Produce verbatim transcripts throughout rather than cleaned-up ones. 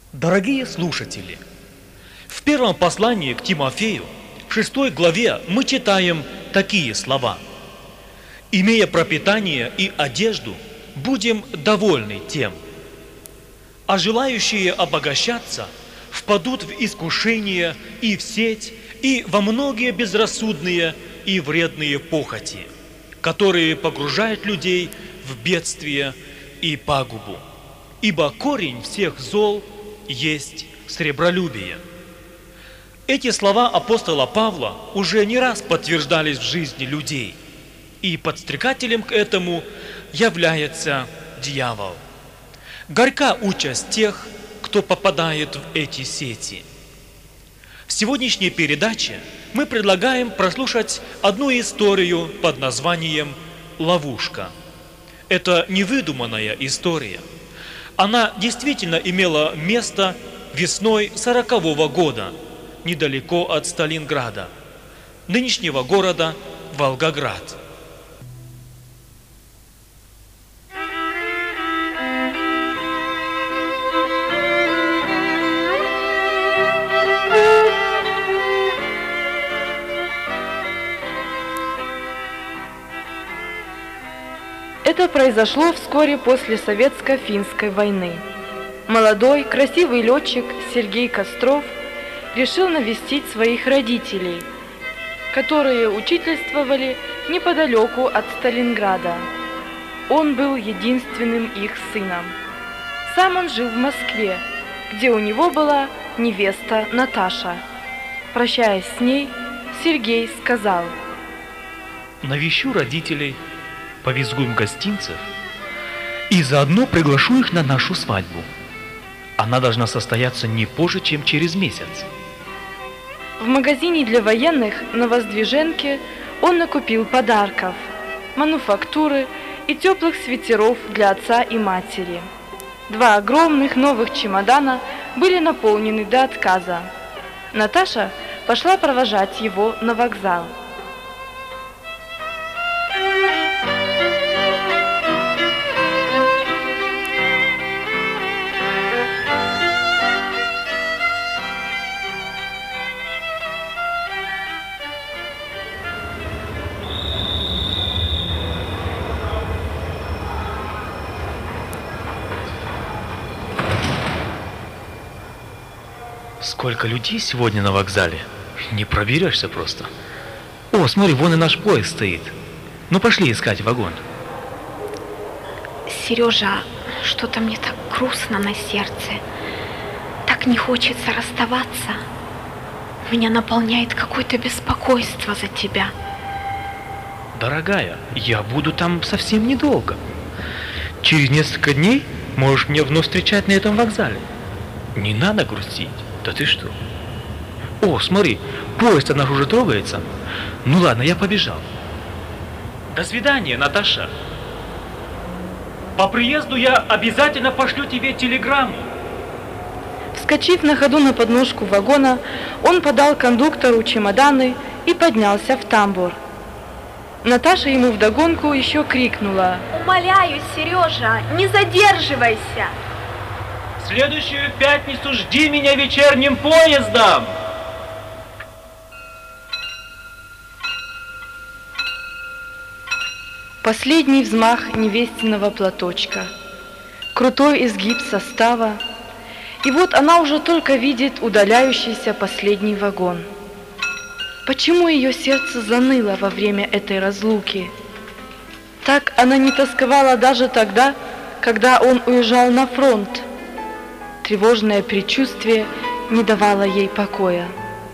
Дорогие слушатели, в первом послании к Тимофею, в шестой главе, мы читаем такие слова: «Имея пропитание и одежду, будем довольны тем, а желающие обогащаться впадут в искушение и в сеть, и во многие безрассудные и вредные похоти, которые погружают людей в бедствие и пагубу. Ибо корень всех зол есть сребролюбие». Эти слова апостола Павла уже не раз подтверждались в жизни людей, и подстрекателем к этому является дьявол. Горька участь тех, кто попадает в эти сети. В сегодняшней передаче мы предлагаем прослушать одну историю под названием «Ловушка». Это невыдуманная история. Она действительно имела место весной сорокового года, недалеко от Сталинграда, нынешнего города Волгоград. Это произошло вскоре после Советско-финской войны. Молодой, красивый летчик Сергей Костров решил навестить своих родителей, которые учительствовали неподалеку от Сталинграда. Он был единственным их сыном. Сам он жил в Москве, где у него была невеста Наташа. Прощаясь с ней, Сергей сказал: «Навещу родителей, повезу им гостинцев и заодно приглашу их на нашу свадьбу. Она должна состояться не позже, чем через месяц». В магазине для военных на Воздвиженке он накупил подарков, мануфактуры и теплых свитеров для отца и матери. Два огромных новых чемодана были наполнены до отказа. Наташа пошла провожать его на вокзал. Сколько людей сегодня на вокзале? Не проберешься просто. О, смотри, вон и наш поезд стоит. Ну пошли искать вагон. Сережа, что-то мне так грустно на сердце. Так не хочется расставаться. Меня наполняет какое-то беспокойство за тебя. Дорогая, я буду там совсем недолго. Через несколько дней можешь меня вновь встречать на этом вокзале. Не надо грустить. Да ты что? О, смотри, поезд наш уже трогается. Ну ладно, я побежал. До свидания, Наташа. По приезду я обязательно пошлю тебе телеграмму. Вскочив на ходу на подножку вагона, он подал кондуктору чемоданы и поднялся в тамбур. Наташа ему вдогонку еще крикнула: «Умоляю, Сережа, не задерживайся!» В следующую пятницу жди меня вечерним поездом!» Последний взмах невестиного платочка, крутой изгиб состава, и вот она уже только видит удаляющийся последний вагон. Почему ее сердце заныло во время этой разлуки? Так она не тосковала даже тогда, когда он уезжал на фронт. Тревожное предчувствие не давало ей покоя.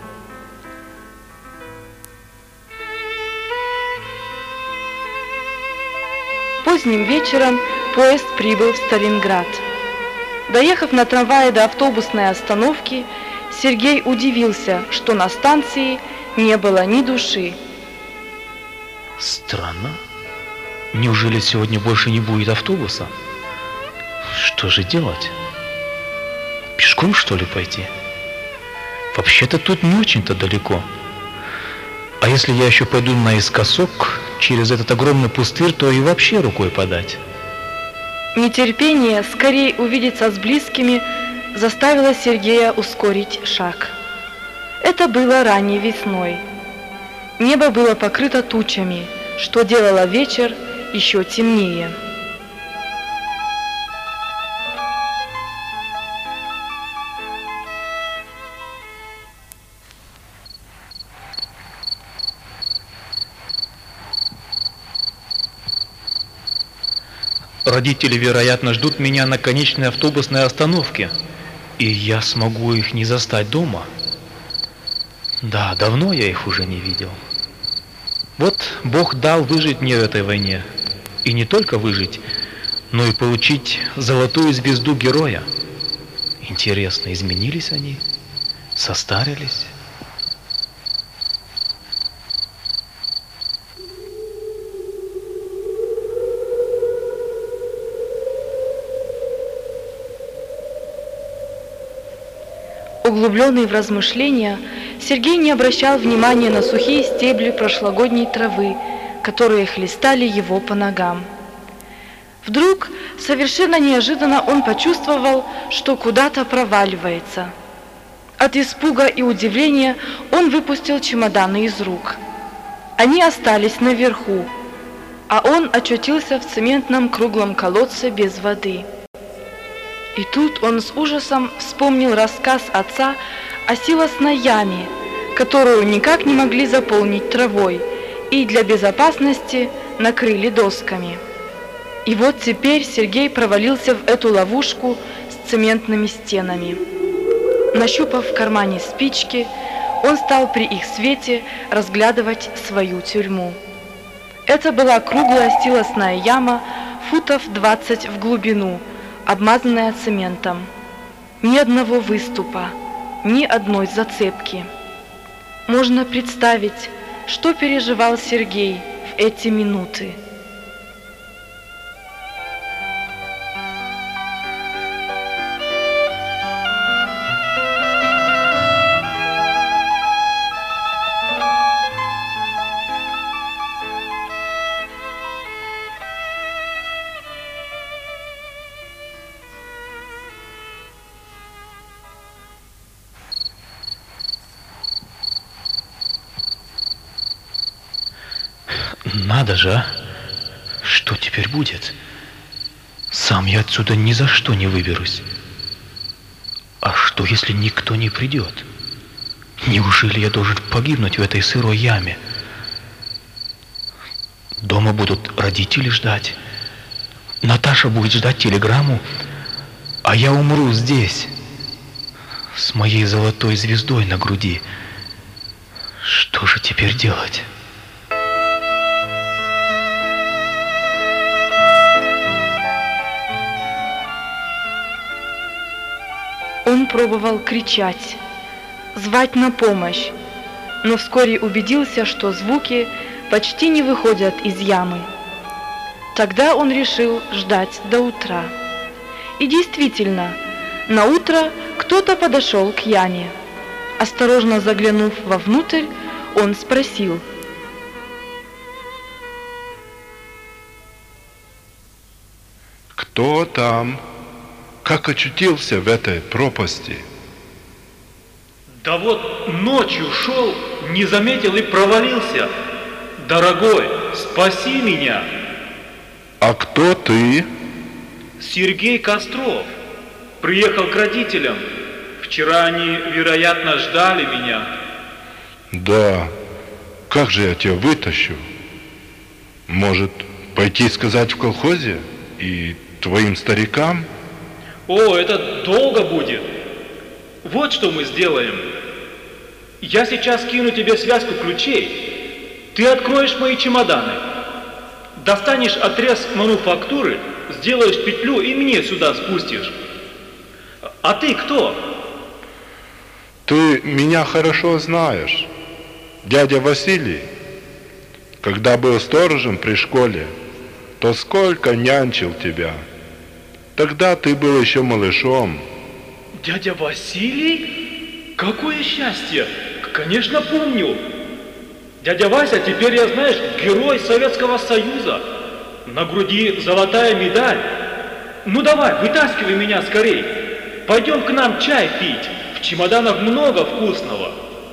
Поздним вечером поезд прибыл в Сталинград. Доехав на трамвае до автобусной остановки, Сергей удивился, что на станции не было ни души. Странно. Неужели сегодня больше не будет автобуса? Что же делать? Пешком, что ли, пойти? Вообще-то тут не очень-то далеко. А если я еще пойду наискосок через этот огромный пустырь, то и вообще рукой подать. Нетерпение скорее увидеться с близкими заставило Сергея ускорить шаг. Это было ранней весной. Небо было покрыто тучами, что делало вечер еще темнее. Родители, вероятно, ждут меня на конечной автобусной остановке, и я смогу их не застать дома. Да, давно я их уже не видел. Вот Бог дал выжить мне в этой войне. И не только выжить, но и получить золотую звезду героя. Интересно, изменились они? Состарились? Углубленный в размышления, Сергей не обращал внимания на сухие стебли прошлогодней травы, которые хлестали его по ногам. Вдруг, совершенно неожиданно, он почувствовал, что куда-то проваливается. От испуга и удивления он выпустил чемоданы из рук. Они остались наверху, а он очутился в цементном круглом колодце без воды. И тут он с ужасом вспомнил рассказ отца о силосной яме, которую никак не могли заполнить травой, и для безопасности накрыли досками. И вот теперь Сергей провалился в эту ловушку с цементными стенами. Нащупав в кармане спички, он стал при их свете разглядывать свою тюрьму. Это была круглая силосная яма, футов двадцать в глубину, обмазанная цементом. Ни одного выступа, ни одной зацепки. Можно представить, что переживал Сергей в эти минуты. Надо же, а? Что теперь будет? Сам я отсюда ни за что не выберусь. А что, если никто не придет? Неужели я должен погибнуть в этой сырой яме? Дома будут родители ждать. Наташа будет ждать телеграмму, а я умру здесь, с моей золотой звездой на груди. Что же теперь делать? Он пробовал кричать, звать на помощь, но вскоре убедился, что звуки почти не выходят из ямы. Тогда он решил ждать до утра. И действительно, на утро кто-то подошел к яме. Осторожно заглянув вовнутрь, он спросил: «Кто там? Как очутился в этой пропасти?» Да вот ночью шел, не заметил и провалился. Дорогой, спаси меня. А кто ты? Сергей Костров. Приехал к родителям. Вчера они, вероятно, ждали меня. Да, как же я тебя вытащу? Может, пойти сказать в колхозе и твоим старикам? О, это долго будет. Вот что мы сделаем. Я сейчас кину тебе связку ключей. Ты откроешь мои чемоданы. Достанешь отрез мануфактуры, сделаешь петлю и мне сюда спустишь. А ты кто? Ты меня хорошо знаешь. Дядя Василий. Когда был сторожем при школе, то сколько нянчил тебя. Тогда ты был еще малышом. Дядя Василий? Какое счастье! Конечно, помню. Дядя Вася, теперь, я, знаешь, герой Советского Союза. На груди золотая медаль. Ну давай, вытаскивай меня скорей. пойдем к нам чай пить. В чемоданах много вкусного.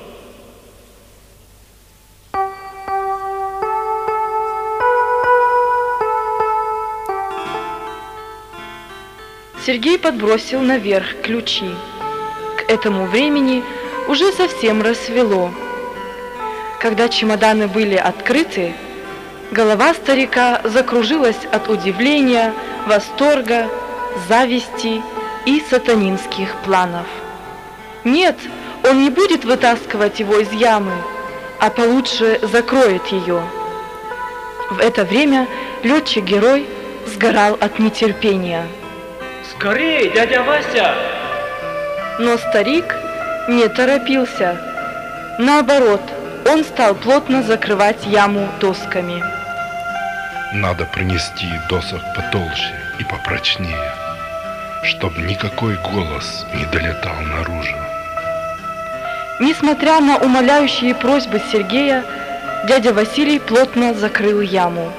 Сергей подбросил наверх ключи. К этому времени уже совсем рассвело. Когда чемоданы были открыты, голова старика закружилась от удивления, восторга, зависти и сатанинских планов. Нет, он не будет вытаскивать его из ямы, а получше закроет ее. В это время летчик-герой сгорал от нетерпения. Скорее, дядя Вася! Но старик не торопился. Наоборот, он стал плотно закрывать яму досками. Надо принести досок потолще и попрочнее, чтобы никакой голос не долетал наружу. Несмотря на умоляющие просьбы Сергея, дядя Василий плотно закрыл яму.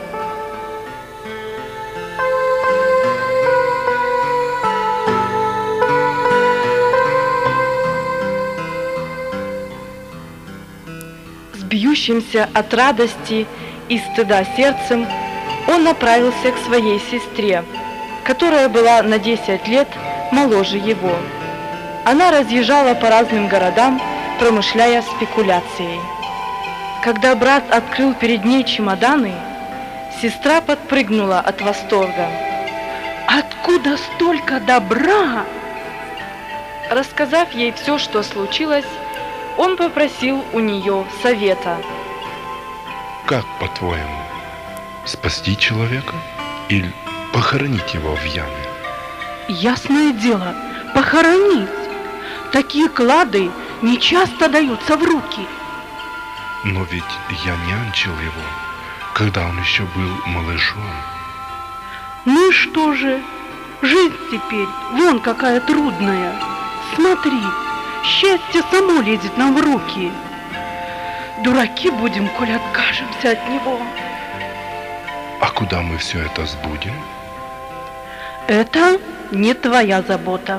Бьющимся от радости и стыда сердцем, он направился к своей сестре, которая была на десять лет моложе его. Она разъезжала по разным городам, промышляя спекуляцией. Когда брат открыл перед ней чемоданы, сестра подпрыгнула от восторга. «Откуда столько добра?» Рассказав ей все, что случилось, он попросил у нее совета. Как, по-твоему, спасти человека или похоронить его в яме? Ясное дело, похоронить. Такие клады не часто даются в руки. Но ведь я нянчил его, когда он еще был малышом. Ну и что же? Жизнь теперь вон какая трудная. Смотри, счастье само лезет нам в руки. Дураки будем, коль откажемся от него. А куда мы все это сбудем? Это не твоя забота.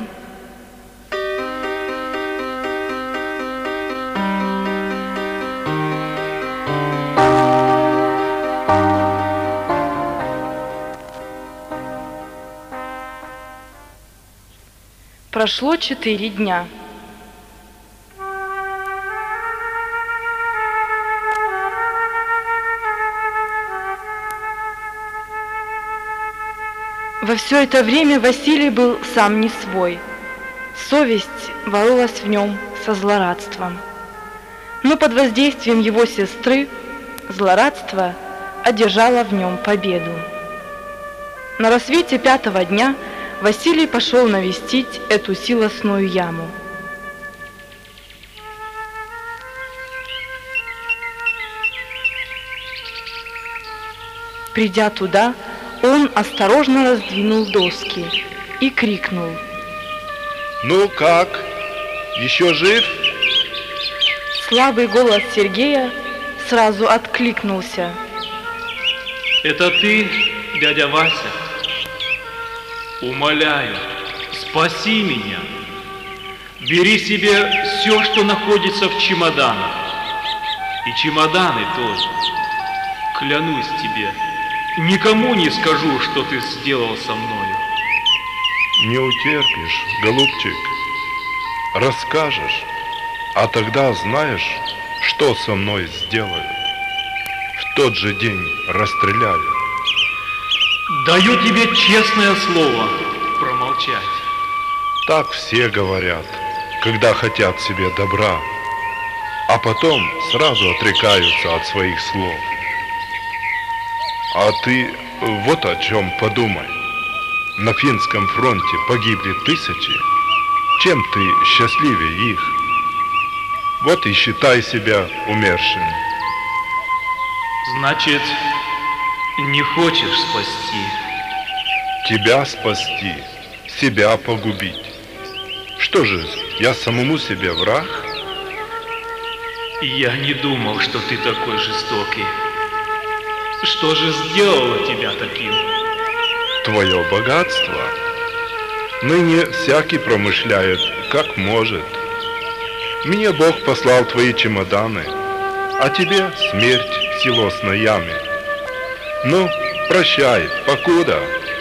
Прошло четыре дня. Во все это время Василий был сам не свой. Совесть боролась в нем со злорадством. Но под воздействием его сестры злорадство одержало в нем победу. На рассвете пятого дня Василий пошел навестить эту силосную яму. Придя туда, он осторожно раздвинул доски и крикнул: Ну как? Еще жив? Слабый голос Сергея сразу откликнулся: Это ты, дядя Вася? Умоляю, спаси меня. Бери себе все, что находится в чемоданах. И чемоданы тоже. Клянусь тебе, никому не скажу, что ты сделал со мною. Не утерпишь, голубчик. Расскажешь, а тогда знаешь, что со мной сделают. В тот же день расстреляют. Даю тебе честное слово промолчать. Так все говорят, когда хотят себе добра, а потом сразу отрекаются от своих слов. А ты вот о чем подумай. На финском фронте погибли тысячи. Чем ты счастливее их? Вот и считай себя умершим. Значит, не хочешь спасти? Тебя спасти, себя погубить. Что же, я самому себе враг? Я не думал, что ты такой жестокий. Что же сделало тебя таким? Твое богатство. Ныне всякий промышляет, как может. Мне Бог послал твои чемоданы, а тебе смерть в силосной яме. Ну, прощай, покуда.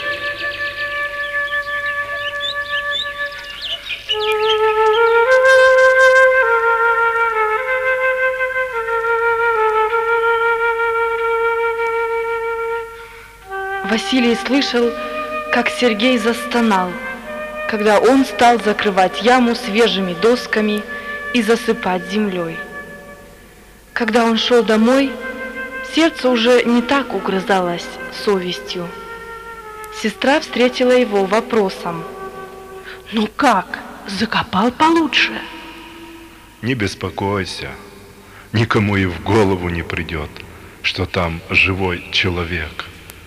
Василий слышал, как Сергей застонал, когда он стал закрывать яму свежими досками и засыпать землей. Когда он шел домой, сердце уже не так угрызалось совестью. Сестра встретила его вопросом. Ну как, закопал получше? Не беспокойся, никому и в голову не придет, что там живой человек.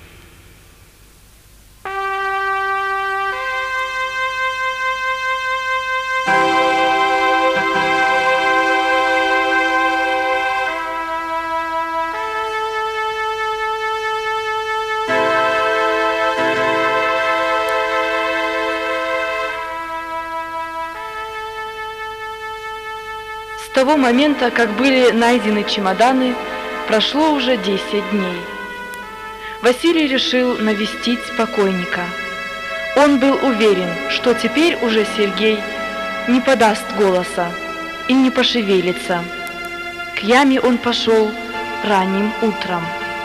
С того момента, как были найдены чемоданы, прошло уже десять дней. Василий решил навестить покойника. Он был уверен, что теперь уже Сергей не подаст голоса и не пошевелится. К яме он пошел ранним утром.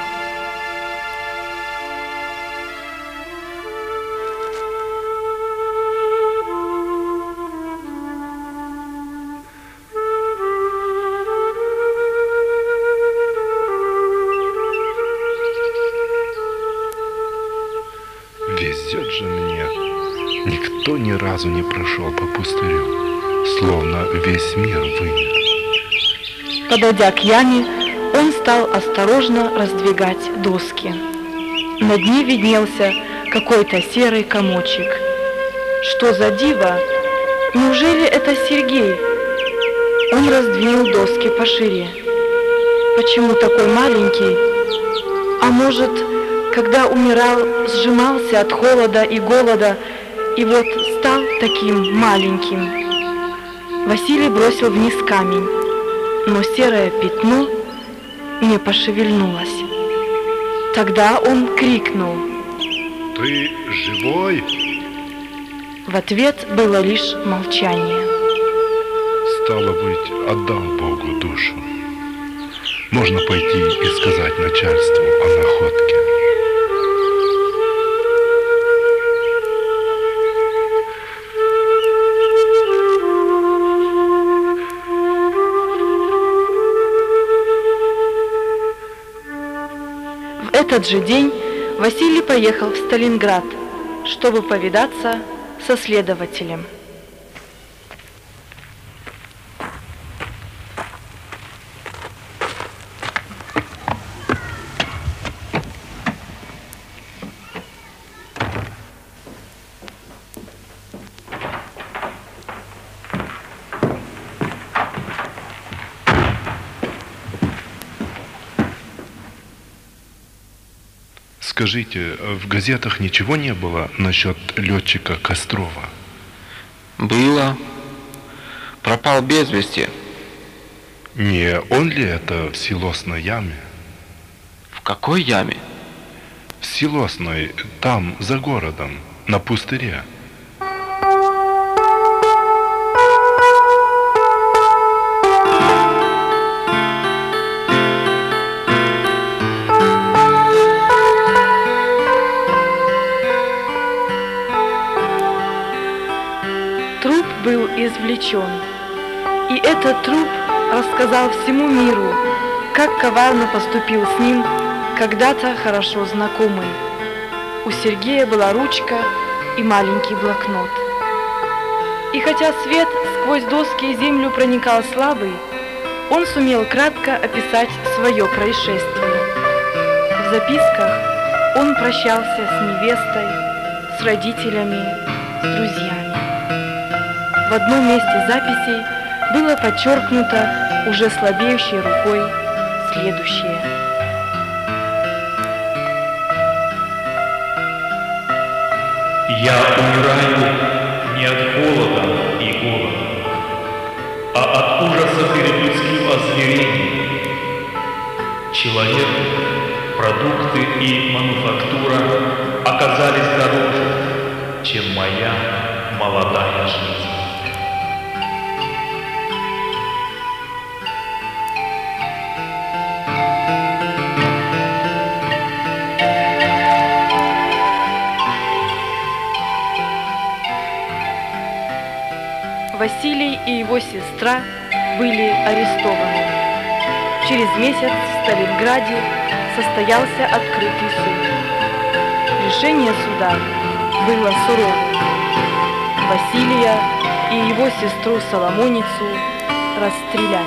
Везет же мне. Никто ни разу не прошел по пустырю, словно весь мир вымер. Подойдя к яме, он стал осторожно раздвигать доски. На дне виднелся какой-то серый комочек. Что за диво? Неужели это Сергей? Он раздвинул доски пошире. Почему такой маленький? А может, когда умирал, сжимался от холода и голода, и вот стал таким маленьким? Василий бросил вниз камень, но серое пятно не пошевельнулось. Тогда он крикнул: «Ты живой?» В ответ было лишь молчание. Стало быть, отдал Богу душу. Можно пойти и сказать начальству о находке. В этот же день Василий поехал в Сталинград, чтобы повидаться со следователем. Скажите, в газетах ничего не было насчет летчика Кострова? Было. Пропал без вести. Не он ли это в силосной яме? В какой яме? В силосной, там, за городом, на пустыре. Труп был извлечен, и этот труп рассказал всему миру, как коварно поступил с ним когда-то хорошо знакомый. У Сергея была ручка и маленький блокнот. И хотя свет сквозь доски и землю проникал слабый, он сумел кратко описать свое происшествие. В записках он прощался с невестой, с родителями, с друзьями. В одном месте записей было подчеркнуто уже слабеющей рукой следующее: «Я умираю измерении. Человек, продукты и мануфактура оказались дороже, чем моя молодая жизнь. Василий и его сестра были арестованы. Через месяц в Сталинграде состоялся открытый суд. Решение суда было суровым. Василия и его сестру Соломоницу расстрелять.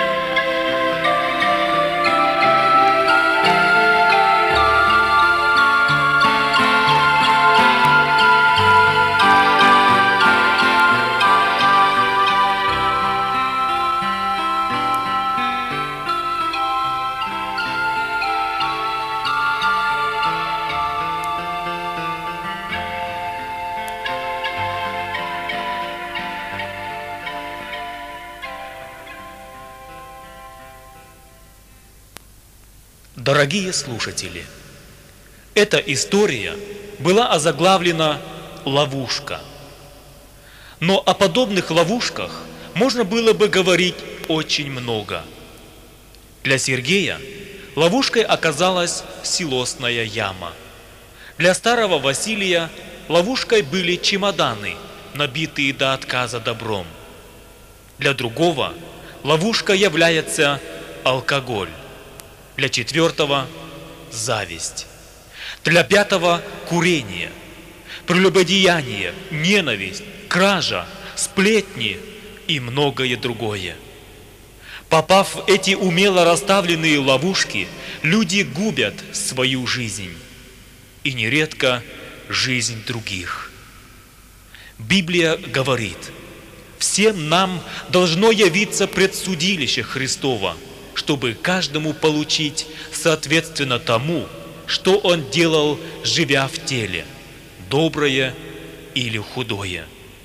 Дорогие слушатели, эта история была озаглавлена «Ловушка». Но о подобных ловушках можно было бы говорить очень много. Для Сергея ловушкой оказалась силосная яма. Для старого Василия ловушкой были чемоданы, набитые до отказа добром. Для другого ловушкой является алкоголь. Для четвертого – зависть. Для пятого – курение, прелюбодеяние, ненависть, кража, сплетни и многое другое. Попав в эти умело расставленные ловушки, люди губят свою жизнь и нередко жизнь других. Библия говорит: всем нам должно явиться предсудилище Христово, чтобы каждому получить соответственно тому, что он делал, живя в теле, доброе или худое.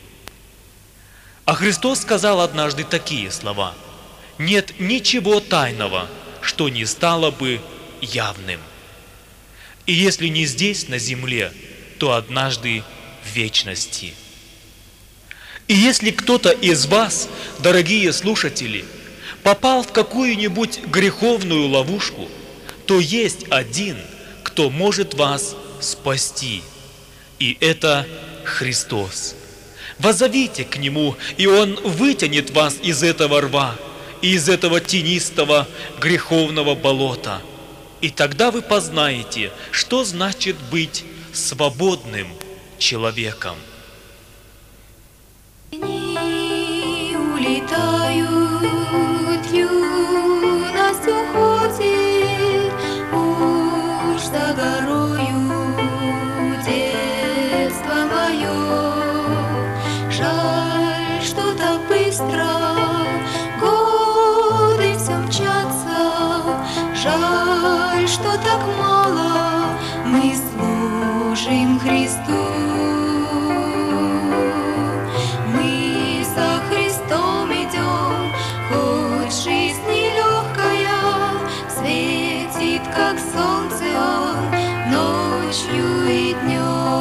А Христос сказал однажды такие слова: «Нет ничего тайного, что не стало бы явным. И если не здесь, на земле, то однажды в вечности». И если кто-то из вас, дорогие слушатели, попал в какую-нибудь греховную ловушку, то есть один, кто может вас спасти, и это Христос. Воззовите к Нему, и Он вытянет вас из этого рва, из этого тенистого греховного болота. И тогда вы познаете, что значит быть свободным человеком. Улетают, юность уходит, уж за горою детство мое. Жаль, что так быстро годы все мчатся, жаль, что так мало мы служим Христу. Как солнце он ночью и днем.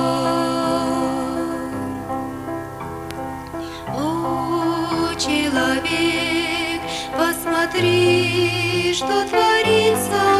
О, человек, посмотри, что творится.